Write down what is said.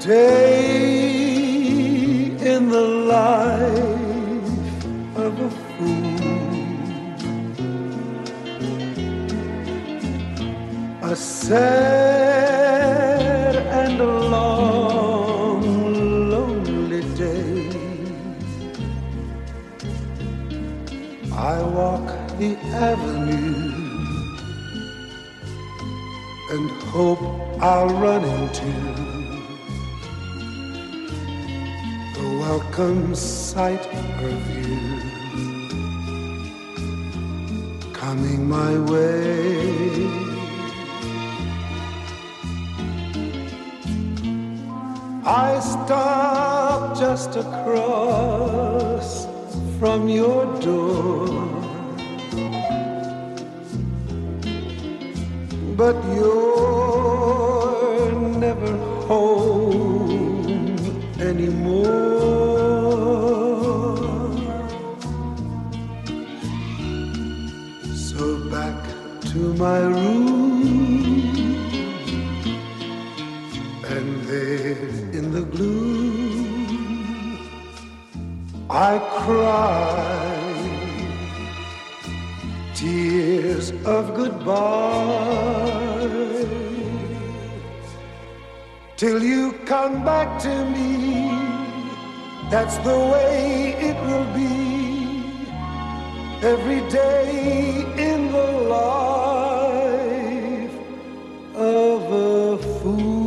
day in the life of a fool, a sad and a long, lonely day. I walk the avenue and hope I'll run into the welcome sight of you coming my way. I stop just across from your door, but you're never home anymore. So back to my room, and there in the gloom I cry tears of goodbye, till you come back to me. That's the way it will be every day in the life of a fool.